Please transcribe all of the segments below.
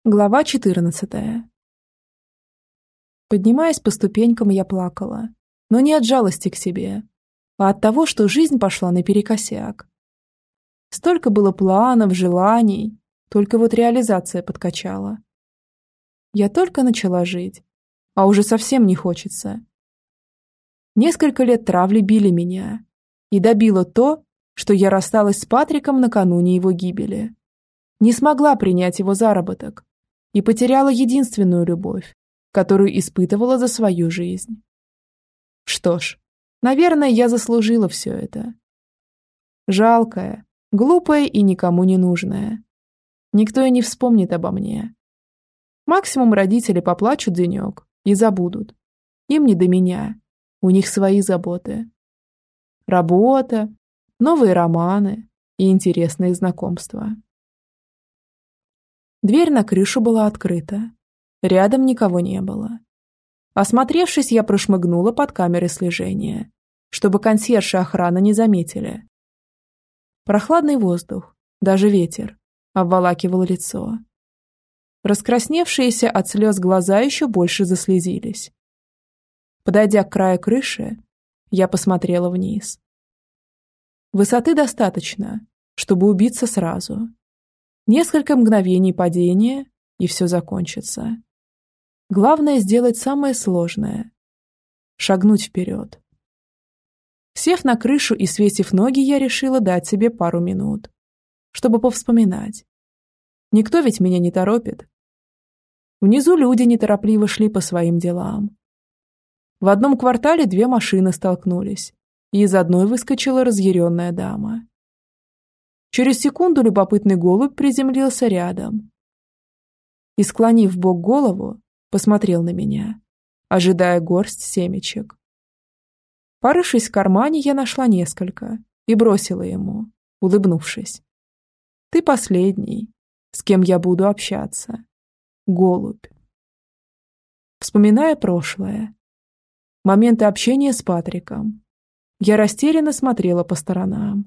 Глава 14. Поднимаясь по ступенькам, я плакала. Но не от жалости к себе, а от того, что жизнь пошла наперекосяк. Столько было планов, желаний, только вот реализация подкачала. Я только начала жить, а уже совсем не хочется. Несколько лет травли били меня, и добило то, что я рассталась с Патриком накануне его гибели. Не смогла принять его заработок и потеряла единственную любовь, которую испытывала за свою жизнь. Что ж, наверное, я заслужила все это. Жалкая, глупая и никому не нужная. Никто и не вспомнит обо мне. Максимум родители поплачут денек и забудут. Им не до меня, у них свои заботы. Работа, новые романы и интересные знакомства. Дверь на крышу была открыта. Рядом никого не было. Осмотревшись, я прошмыгнула под камерой слежения, чтобы консьерж и охрана не заметили. Прохладный воздух, даже ветер, обволакивал лицо. Раскрасневшиеся от слез глаза еще больше заслезились. Подойдя к краю крыши, я посмотрела вниз. Высоты достаточно, чтобы убиться сразу. Несколько мгновений падения, и все закончится. Главное сделать самое сложное – шагнуть вперед. Сев на крышу и свесив ноги, я решила дать себе пару минут, чтобы повспоминать. Никто ведь меня не торопит. Внизу люди неторопливо шли по своим делам. В одном квартале 2 машины столкнулись, и из одной выскочила разъяренная дама. Через секунду любопытный голубь приземлился рядом и, склонив вбок голову, посмотрел на меня, ожидая горсть семечек. Порывшись в кармане, я нашла несколько и бросила ему, улыбнувшись. «Ты последний, с кем я буду общаться. Голубь». Вспоминая прошлое, моменты общения с Патриком, я растерянно смотрела по сторонам.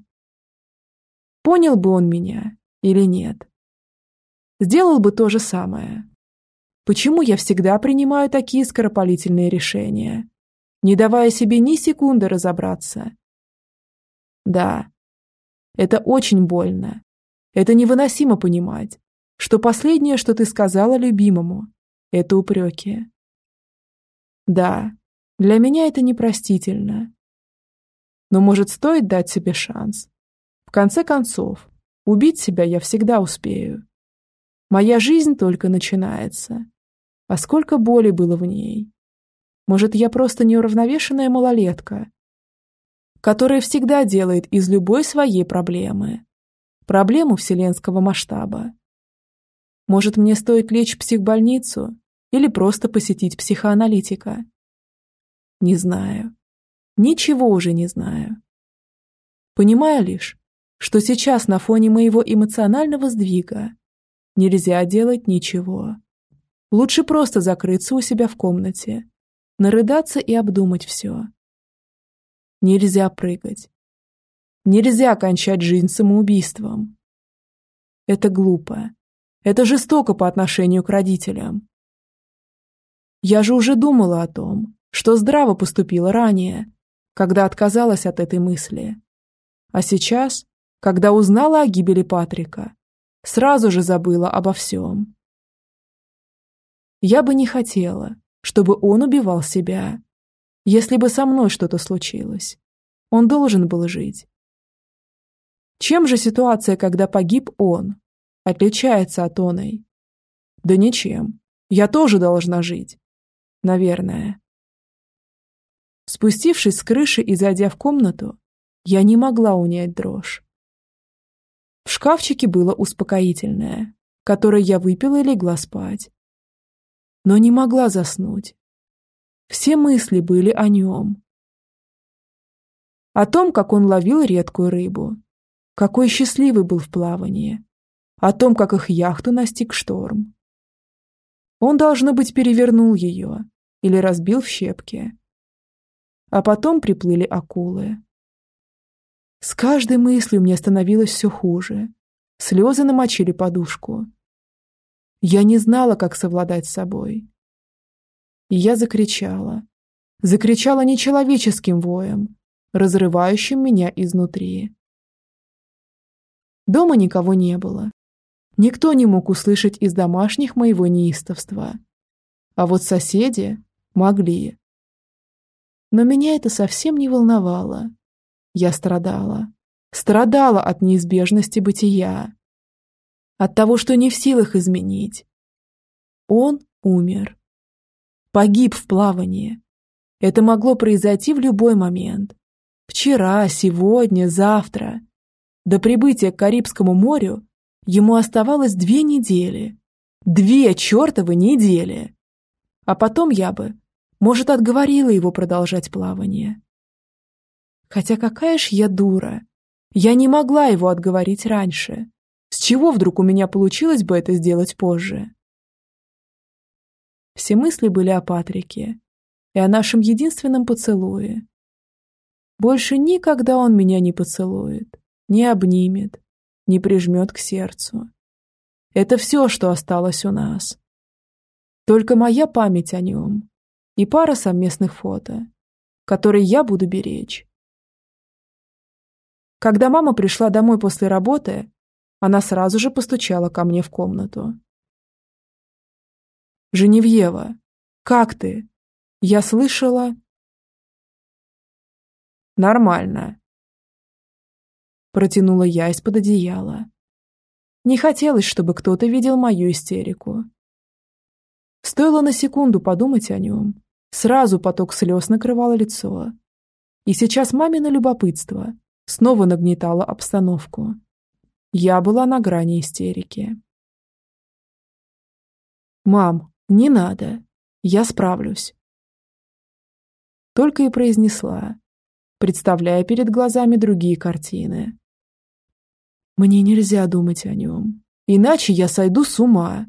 Понял бы он меня или нет? Сделал бы то же самое. Почему я всегда принимаю такие скоропалительные решения, не давая себе ни секунды разобраться? Да, это очень больно. Это невыносимо понимать, что последнее, что ты сказала любимому, это упреки. Да, для меня это непростительно. Но, может, стоит дать себе шанс? В конце концов, убить себя я всегда успею. Моя жизнь только начинается. А сколько боли было в ней. Может, я просто неуравновешенная малолетка, которая всегда делает из любой своей проблемы проблему вселенского масштаба. Может, мне стоит лечь в психбольницу или просто посетить психоаналитика? Не знаю. Ничего уже не знаю. Понимаю лишь, что сейчас на фоне моего эмоционального сдвига нельзя делать ничего. Лучше просто закрыться у себя в комнате, нарыдаться и обдумать все. Нельзя прыгать. Нельзя кончать жизнь самоубийством. Это глупо. Это жестоко по отношению к родителям. Я же уже думала о том, что здраво поступила ранее, когда отказалась от этой мысли. А сейчас, когда узнала о гибели Патрика, сразу же забыла обо всем. Я бы не хотела, чтобы он убивал себя. Если бы со мной что-то случилось, он должен был жить. Чем же ситуация, когда погиб он, отличается от оной? Да ничем. Я тоже должна жить. Наверное. Спустившись с крыши и зайдя в комнату, я не могла унять дрожь. В шкафчике было успокоительное, которое я выпила и легла спать. Но не могла заснуть. Все мысли были о нем. О том, как он ловил редкую рыбу, какой счастливый был в плавании, о том, как их яхту настиг шторм. Он, должно быть, перевернул ее или разбил в щепки. А потом приплыли акулы. С каждой мыслью мне становилось все хуже. Слезы намочили подушку. Я не знала, как совладать с собой. И я закричала. Закричала нечеловеческим воем, разрывающим меня изнутри. Дома никого не было. Никто не мог услышать из домашних моего неистовства. А вот соседи могли. Но меня это совсем не волновало. Я страдала. Страдала от неизбежности бытия. От того, что не в силах изменить. Он умер. Погиб в плавании. Это могло произойти в любой момент. Вчера, сегодня, завтра. До прибытия к Карибскому морю ему оставалось 2 недели. 2 чертовы недели. А потом я бы, может, отговорила его продолжать плавание. Хотя какая ж я дура. Я не могла его отговорить раньше. С чего вдруг у меня получилось бы это сделать позже? Все мысли были о Патрике и о нашем единственном поцелуе. Больше никогда он меня не поцелует, не обнимет, не прижмет к сердцу. Это все, что осталось у нас. Только моя память о нем и пара совместных фото, которые я буду беречь. Когда мама пришла домой после работы, она сразу же постучала ко мне в комнату. «Женевьева, как ты? Я слышала...» «Нормально», — протянула я из-под одеяла. Не хотелось, чтобы кто-то видел мою истерику. Стоило на секунду подумать о нем, сразу поток слез накрывало лицо. И сейчас мамино любопытство снова нагнетало обстановку. Я была на грани истерики. «Мам, не надо. Я справлюсь». Только и произнесла, представляя перед глазами другие картины. «Мне нельзя думать о нем, иначе я сойду с ума».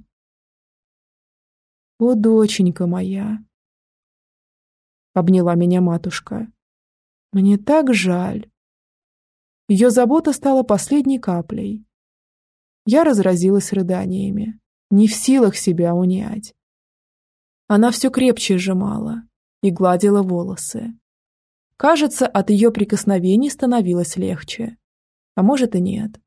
«О, доченька моя!» Обняла меня матушка. «Мне так жаль». Ее забота стала последней каплей. Я разразилась рыданиями, не в силах себя унять. Она все крепче сжимала и гладила волосы. Кажется, от ее прикосновений становилось легче. А может и нет.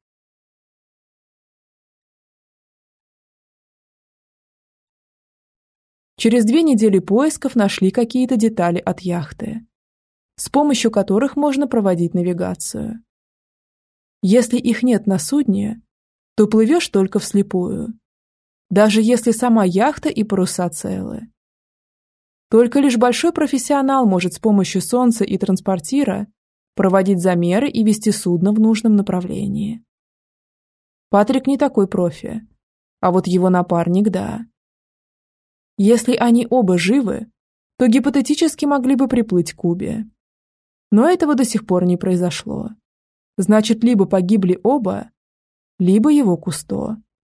Через 2 недели поисков нашли какие-то детали от яхты, с помощью которых можно проводить навигацию. Если их нет на судне, то плывешь только вслепую, даже если сама яхта и паруса целы. Только лишь большой профессионал может с помощью солнца и транспортира проводить замеры и вести судно в нужном направлении. Патрик не такой профи, а вот его напарник – да. Если они оба живы, то гипотетически могли бы приплыть к Кубе. Но этого до сих пор не произошло. Значит, либо погибли оба, либо его Кусто.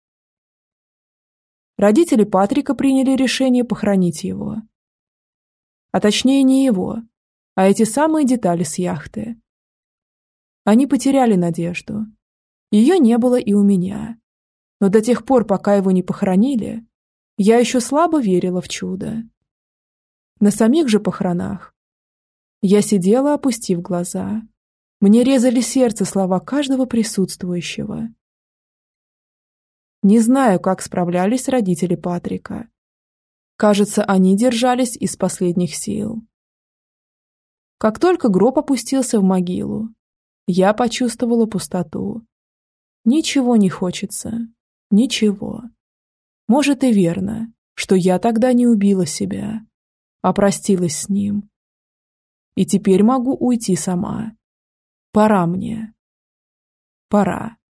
Родители Патрика приняли решение похоронить его. А точнее не его, а эти самые детали с яхты. Они потеряли надежду. Ее не было и у меня. Но до тех пор, пока его не похоронили, я еще слабо верила в чудо. На самих же похоронах я сидела, опустив глаза. Мне резали сердце слова каждого присутствующего. Не знаю, как справлялись родители Патрика. Кажется, они держались из последних сил. Как только гроб опустился в могилу, я почувствовала пустоту. Ничего не хочется. Ничего. Может и верно, что я тогда не убила себя, а простилась с ним. И теперь могу уйти сама. Пора мне. Пора.